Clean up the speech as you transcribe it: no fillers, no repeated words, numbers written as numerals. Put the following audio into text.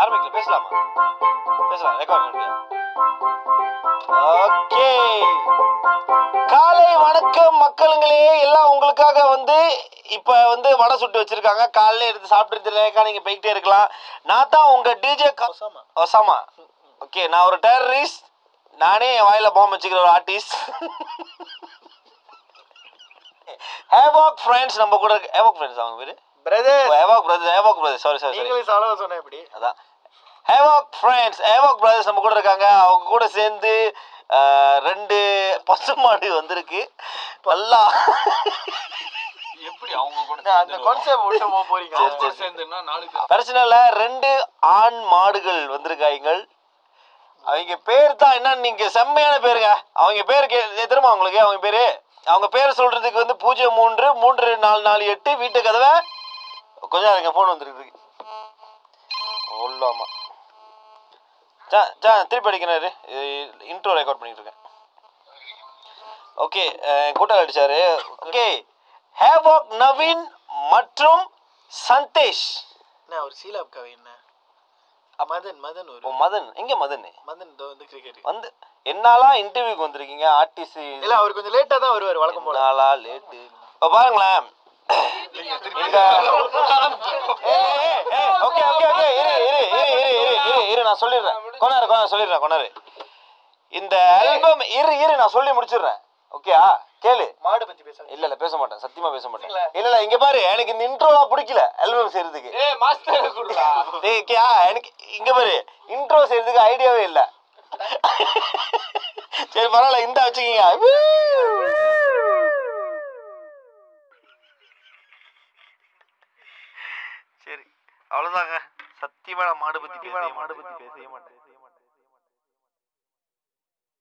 ஆரம்பிக்கல, பேசலாமா? பேசலாம், ரெக்கார்ட் பண்ண முடியாது. ஓகே, காலை வணக்கம் மக்களுங்களே. எல்லாம் உங்களுக்காக வந்து இப்போ வந்து வடை சுட்டு வச்சிருக்காங்க. காலையில எடுத்து சாப்பிட்டு நீங்க போய்கிட்டே இருக்கலாம். நான் தான் உங்க டிஜே ஒசாமா. ஓகே, நான் ஒரு டெரரிஸ்ட். நானே என் வாயில பாம்பு வச்சுக்கிற ஒரு ஆர்டிஸ்ட். ஹேவாக் ஃப்ரெண்ட்ஸ் நம்ம கூட இருக்கு. ஹேவாக் ஃப்ரெண்ட்ஸ் அவங்க பேரு ஹேவாக் பிரதர்ஸ். சாரி இங்கிலீஷ் அளவு சொன்னேன். இப்படி அதான் ஹேவாக் ஃப்ரெண்ட்ஸ், ஹேவாக் பிரதர்ஸ் நம்ம கூட இருக்காங்க. அவங்க கூட சேர்ந்து 2 பசுமாடு வந்திருக்கு. நல்லா எப்படி அவங்க கூட அந்த கான்செப்ட் விட்டு போறீங்க? சேர்ந்துன்னா 4 பேர் பிரச்சனை இல்லை. 2 ஆண் மாடுகள் வந்திருக்காங்க. அவங்க பேர் தான் என்னன்னு நீங்க செம்மையான பேருங்க. அவங்க பேரு தெரியுமா உங்களுக்கு? அவங்க பேர் சொல்றதுக்கு வந்து 033448 வீட்டு கதவை கொஞ்சம் எனக்கு போன் வந்துருக்கு. ஆமா, திருப்பி அடிக்கிறாரு. இன்ட்ரோ ரெக்கார்ட் பண்ணிட்டு இருக்கேன். ஓகே, கூட்டாளி அடிச்சாரு. ஓகே, ஹேவாக் நவீன் மற்றும் சந்தேஷ். ஒரு சீலாப் கவி என்ன மதன் ஒரு மதன் எங்க? மதன் வந்து கிரிக்கெட் வந்து என்னாலாம் இன்டர்வியூக்கு வந்திருக்கீங்க. ஆர்டிஸ்ட் இல்ல, அவர் கொஞ்சம் லேட்டா தான் வருவார் வழக்கம் போல. நாளா லேட்டு. இப்போ பாருங்களேன். ஓகே ஓகே ஓகே, இரு நான் சொல்லிடுறேன். கொண்டாரு. இந்த ஆல்பம் இரு நான் சொல்லி முடிச்சிடுறேன். ஓகே, கேளு. மாடு பத்தி பேச இல்ல பேச மாட்டேன், சத்தியமா பேச மாட்டேன். இல்ல இங்க பாரு, எனக்கு இந்த இன்ட்ரோலாம் பிடிக்கல. ஆல்பம் செய்யறதுக்கு எனக்கு இங்க பாரு, இன்ட்ரோ செய்யறதுக்கு ஐடியாவே இல்ல. சரி பரவாயில்ல, இந்த வச்சுக்கீங்க. சரி, அவ்வளவுதாங்க. சத்தியமா மாடு பத்தி பேச மாட்டேன்.